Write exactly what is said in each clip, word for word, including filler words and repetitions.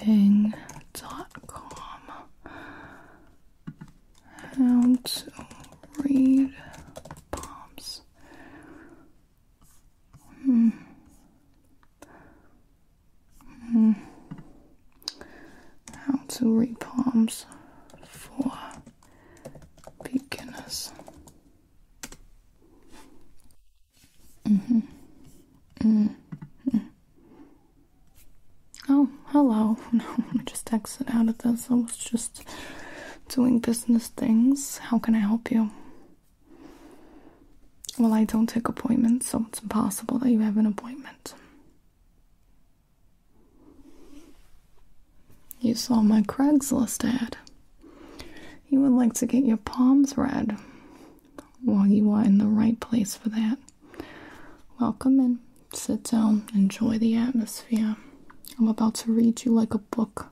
Bing dot com. How to read palms. Hmm. Hmm. How to read palms for beginners. Mm-hmm. Mm-hmm. Oh, hello. No, I just exited out of this. I was just doing business things. How can I help you? Well, I don't take appointments, so it's impossible that you have an appointment. You saw my Craigslist ad. You would like to get your palms read. Well, you are in the right place for that. Welcome in. Sit down. Enjoy the atmosphere. I'm about to read you like a book.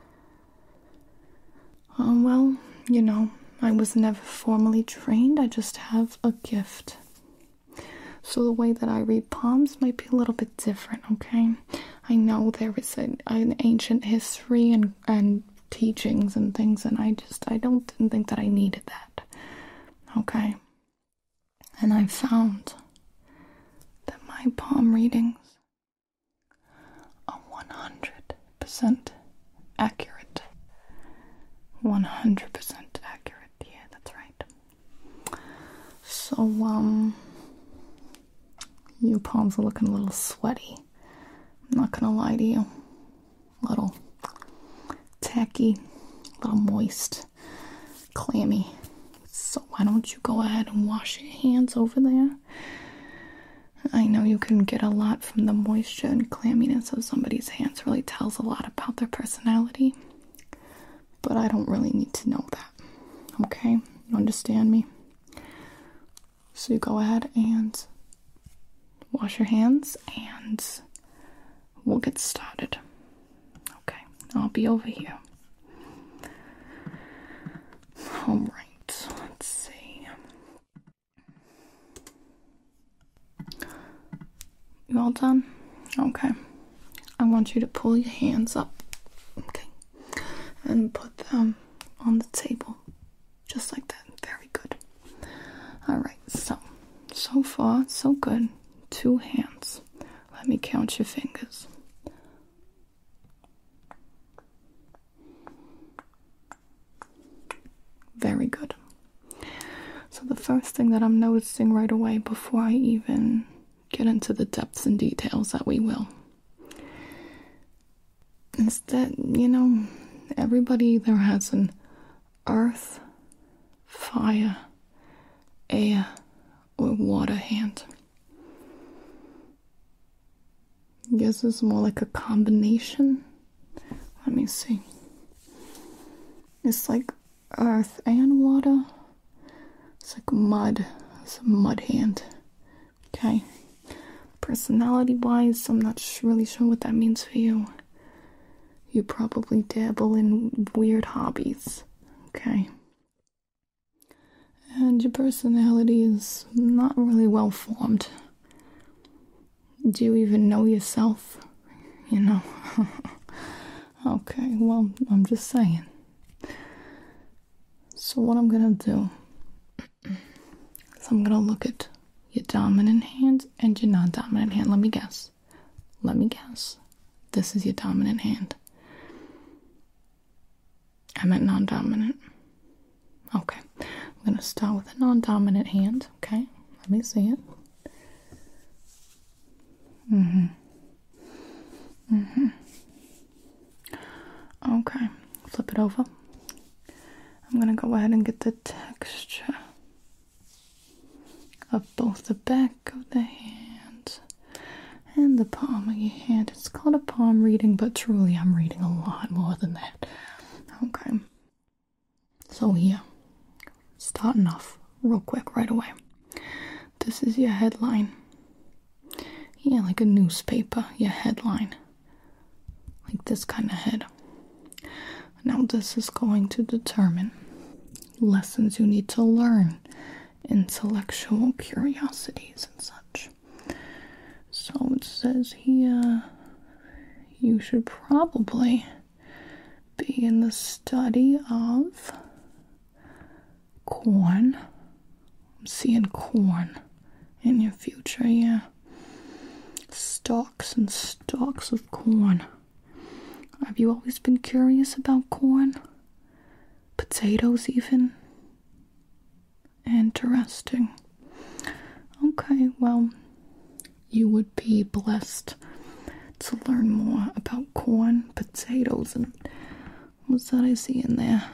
Um, well, you know, I was never formally trained. I just have a gift. So the way that I read palms might be a little bit different, okay? I know there is an, an ancient history and, and teachings and things, and I just, I don't think that I needed that, okay? And I found that my palm readings are one hundred percent accurate. one hundred percent accurate, yeah, that's right. So, um, your palms are looking a little sweaty. I'm not gonna lie to you. A little tacky, a little moist, clammy. So why don't you go ahead and wash your hands over there? I know you can get a lot from the moisture and clamminess of somebody's hands. Really tells a lot about their personality. But I don't really need to know that. Okay? You understand me? So you go ahead and wash your hands and we'll get started. Okay, I'll be over here. Alright, let's see. You all done? Okay. I want you to pull your hands up. Okay. And put them on the table. Just like that. Very good. Alright, so, so far, so good. Two hands. Let me count your fingers. Very good. So the first thing that I'm noticing right away before I even get into the depths and details that we will is that, you know, everybody either has an earth, fire, air, or water hand. Yours is more like a combination. Let me see. It's like earth and water. It's like mud. It's a mud hand. Okay. Personality-wise, I'm not sh- really sure what that means for you. You probably dabble in weird hobbies. Okay. And your personality is not really well formed. Do you even know yourself? You know? Okay, well, I'm just saying. So what I'm gonna do is I'm gonna look at your dominant hand and your non-dominant hand. Let me guess. Let me guess. This is your dominant hand. I meant non-dominant. Okay. I'm gonna start with a non-dominant hand. Okay. Let me see it. Mm-hmm. Mm-hmm. Okay. Flip it over. I'm gonna go ahead and get the texture of both the back of the hand and the palm of your hand. It's called a palm reading, but truly I'm reading a lot more than that. Okay. So here, starting off real quick right away. This is your headline. Yeah, like a newspaper, your headline. Like this kind of head. Now this is going to determine lessons you need to learn, intellectual curiosities and such. So it says here, you should probably be in the study of corn. I'm seeing corn in your future, yeah. Stalks and stalks of corn. Have you always been curious about corn? Potatoes, even? Interesting. Okay, well, you would be blessed to learn more about corn, potatoes, and what's that I see in there?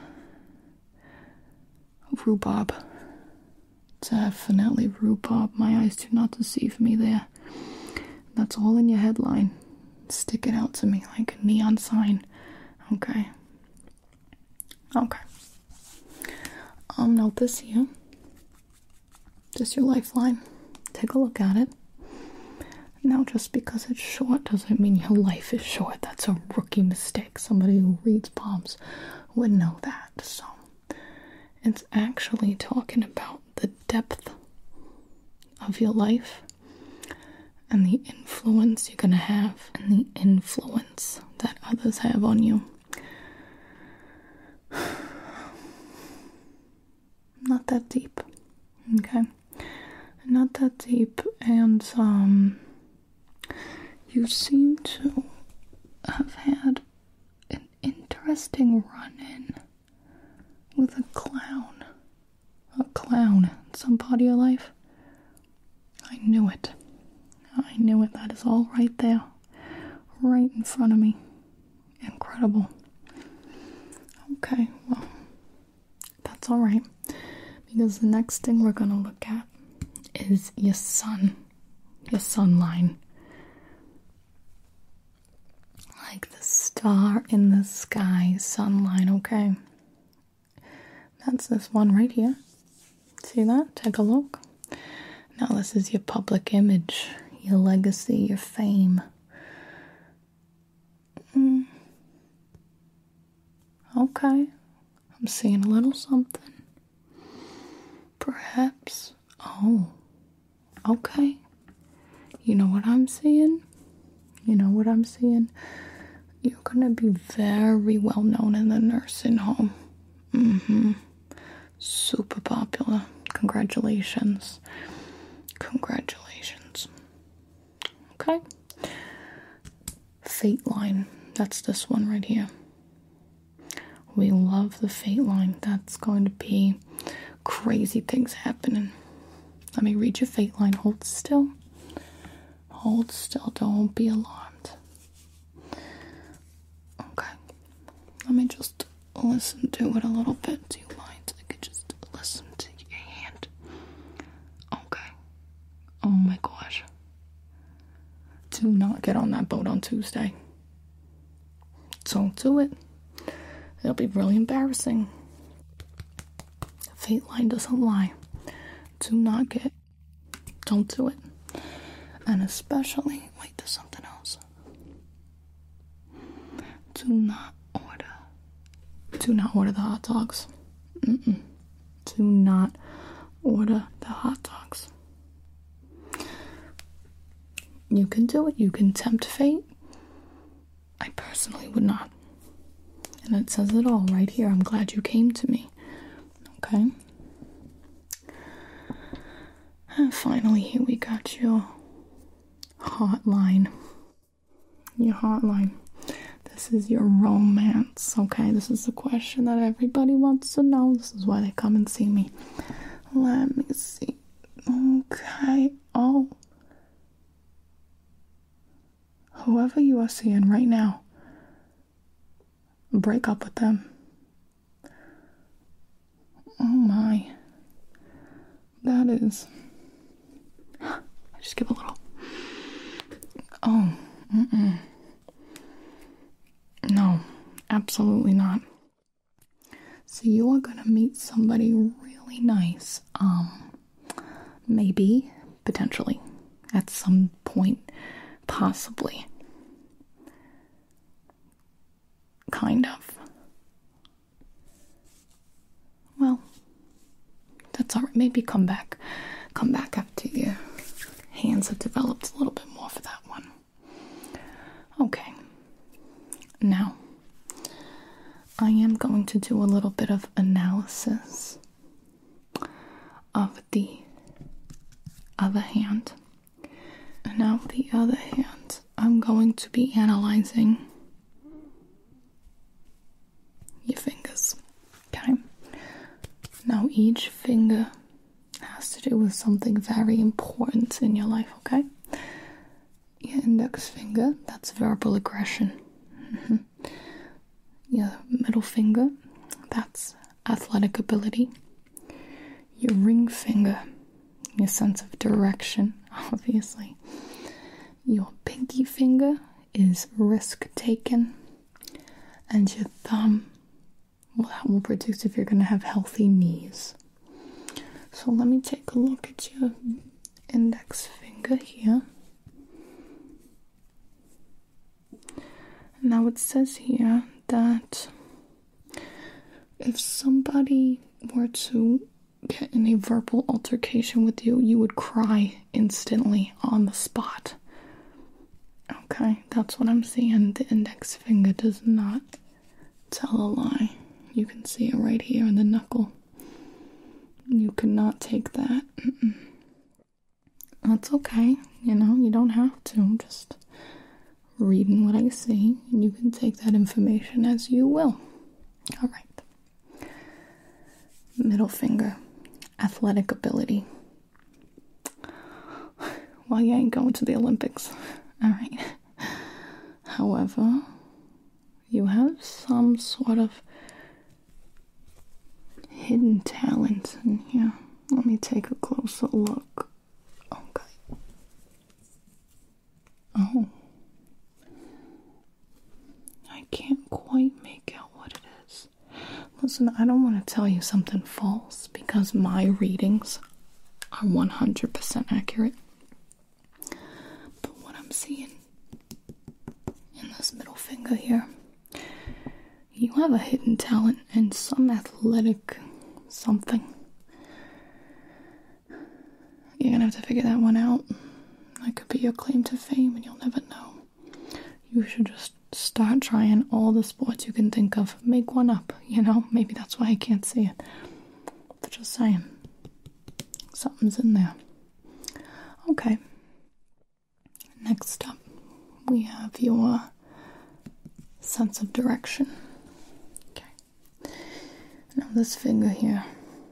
Rhubarb. Definitely rhubarb. My eyes do not deceive me there. That's all in your headline. Stick it out to me like a neon sign. Okay. Okay. I'll note this here. Just your lifeline. Take a look at it. Now, just because it's short doesn't mean your life is short. That's a rookie mistake. Somebody who reads palms would know that. So, it's actually talking about the depth of your life and the influence you're going to have and the influence that others have on you. Not that deep, okay? Not that deep, and, um, you seem to have had an interesting run-in with a clown. A clown in some part of your life. I knew it. I knew it. That is all right there. Right in front of me. Incredible. Okay, well, that's all right. Because the next thing we're going to look at is your sun. Your sun line. Like the star in the sky sun line, okay? That's this one right here. See that? Take a look. Now this is your public image, your legacy, your fame. Mm. Okay. I'm seeing a little something. Perhaps. Oh. Okay. You know what I'm seeing? You know what I'm seeing? You're gonna be very well known in the nursing home. Mm-hmm. Super popular. Congratulations. Congratulations. Okay. Fate line. That's this one right here. We love the fate line. That's going to be crazy things happening. Let me read your fate line. Hold still. Hold still. Don't be alarmed. Okay. Let me just listen to it a little bit. Do you mind? I could just listen to your hand. Okay. Oh my gosh. Do not get on that boat on Tuesday. Don't do it. It'll be really embarrassing. Fate line doesn't lie. Do not get. Don't do it. And especially, wait, there's something else. Do not order. Do not order the hot dogs. Mm-mm. Do not order the hot dogs. You can do it. You can tempt fate. I personally would not. And it says it all right here. I'm glad you came to me. Okay? And finally, here we got your hotline. Your hotline. This is your romance, okay? This is the question that everybody wants to know. This is why they come and see me. Let me see. Okay. Oh. Whoever you are seeing right now, break up with them. Oh my. That is... I just give a little... Oh. Mm-mm. No. Absolutely not. So you are gonna meet somebody really nice. Um, maybe, potentially, at some point, possibly. Kind of. Well, that's alright. Maybe come back. Come back after your hands have developed a little bit more for that one. Okay. Now, I am going to do a little bit of analysis of the other hand. And now the other hand, I'm going to be analyzing your fingers. Okay? Now each finger has to do with something very important in your life, okay? Your index finger, that's verbal aggression. Mm-hmm. Your middle finger, that's athletic ability. Your ring finger, your sense of direction, obviously. Your pinky finger is risk taken. And your thumb, well, that will predict if you're going to have healthy knees. So let me take a look at your index finger here. Now it says here that if somebody were to get in a verbal altercation with you, you would cry instantly on the spot. Okay, that's what I'm seeing. The index finger does not tell a lie. You can see it right here in the knuckle. You cannot take that. Mm-mm. That's okay. You know, you don't have to. I'm just reading what I see, and you can take that information as you will. All right. Middle finger, athletic ability. Well, you ain't going to the Olympics. All right. However, you have some sort of hidden talent in here. Let me take a closer look. Okay. Oh. I can't quite make out what it is. Listen, I don't want to tell you something false because my readings are one hundred percent accurate. But what I'm seeing in this middle finger here, you have a hidden talent and some athletic something. You're gonna have to figure that one out. That could be your claim to fame and you'll never know. You should just start trying all the sports you can think of. Make one up, you know? Maybe that's why I can't see it. But just saying. Something's in there. Okay. Next up, we have your sense of direction. Okay. Now this finger here.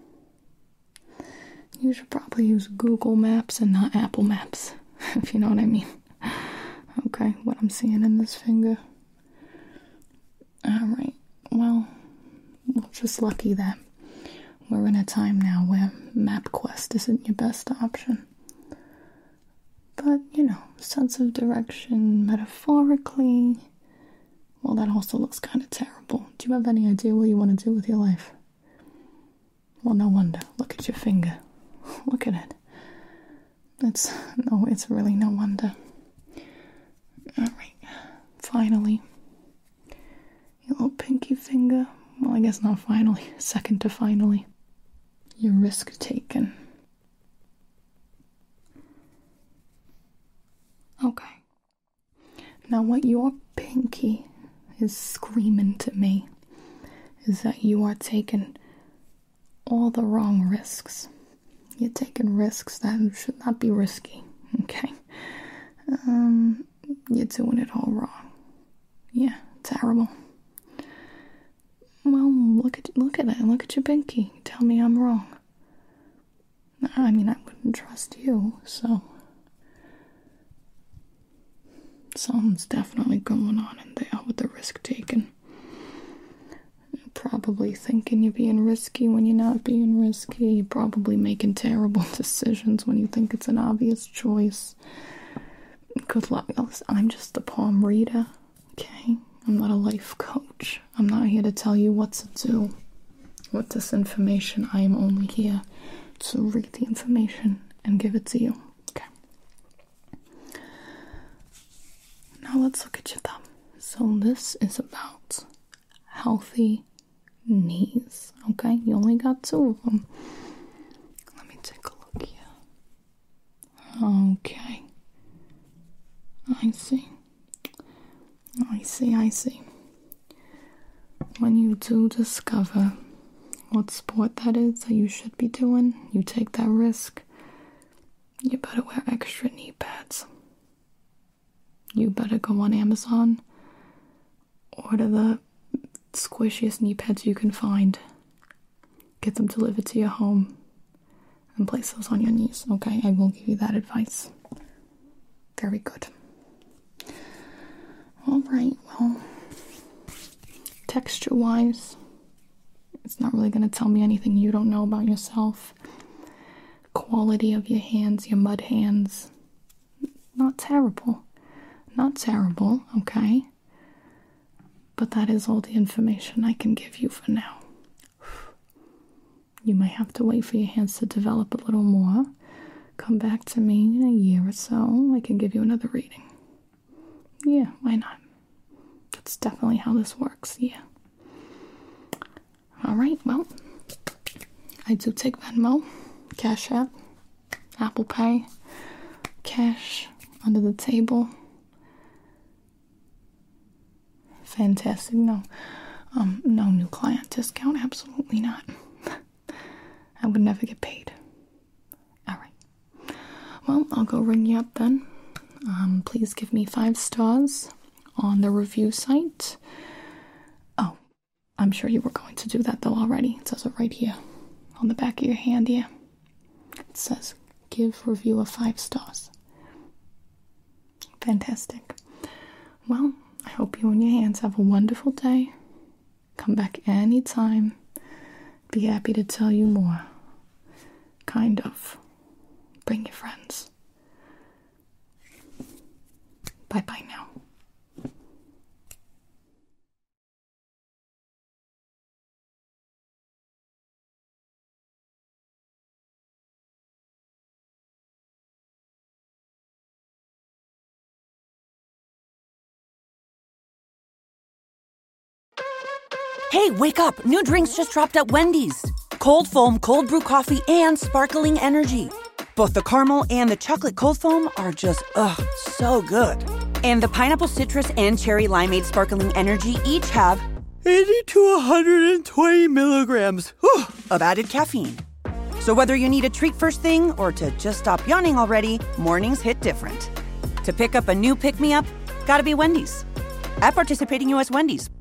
You should probably use Google Maps and not Apple Maps, if you know what I mean. Okay, what I'm seeing in this finger. Alright, well, we're just lucky that we're in a time now where MapQuest isn't your best option. But, you know, sense of direction metaphorically, well, that also looks kind of terrible. Do you have any idea what you want to do with your life? Well, no wonder. Look at your finger. Look at it. It's, no, it's really no wonder. Alright, finally, your little pinky finger. Well, I guess not finally, second to finally. Your risk taken. Okay. Now what your pinky is screaming to me is that you are taking all the wrong risks. You're taking risks that should not be risky, okay? Um... You're doing it all wrong. Yeah, terrible. Well, look at look at it. Look at your pinky. Tell me I'm wrong. I mean, I wouldn't trust you, so something's definitely going on in there with the risk taking. You're probably thinking you're being risky when you're not being risky. You're probably making terrible decisions when you think it's an obvious choice. Good luck. I'm just a palm reader, okay? I'm not a life coach. I'm not here to tell you what to do with this information. I am only here to read the information and give it to you, okay? Now let's look at your thumb. So this is about healthy knees, okay? You only got two of them. Let me take a look here. Okay. I see. I see, I see. when you do discover what sport that is that you should be doing, you take that risk, you better wear extra knee pads. You better go on Amazon, order the squishiest knee pads you can find, get them delivered to your home, and place those on your knees, okay? I will give you that advice. Very good. All right, well, texture-wise, it's not really going to tell me anything you don't know about yourself. Quality of your hands, your mud hands, not terrible. Not terrible, okay? But that is all the information I can give you for now. You might have to wait for your hands to develop a little more. Come back to me in a year or so. I can give you another reading. Yeah, why not? That's definitely how this works, yeah. Alright, well, I do take Venmo, Cash App, Apple Pay, cash under the table. Fantastic. No, um, no new client discount. Absolutely not. I would never get paid. All right. Well, I'll go ring you up then. Um, please give me five stars on the review site. Oh, I'm sure you were going to do that though already. It says it right here on the back of your hand here. It says give review of five stars. Fantastic. Well, I hope you and your hands have a wonderful day. Come back anytime. Be happy to tell you more. Kind of. Bring your friends. Bye-bye now. Hey, wake up! New drinks just dropped at Wendy's. Cold foam, cold brew coffee, and sparkling energy. Both the caramel and the chocolate cold foam are just, ugh, so good. And the pineapple citrus and cherry limeade sparkling energy each have eighty to one hundred twenty milligrams whew, of added caffeine. So whether you need a treat first thing or to just stop yawning already, mornings hit different. To pick up a new pick-me-up, gotta be Wendy's. At participating U S Wendy's.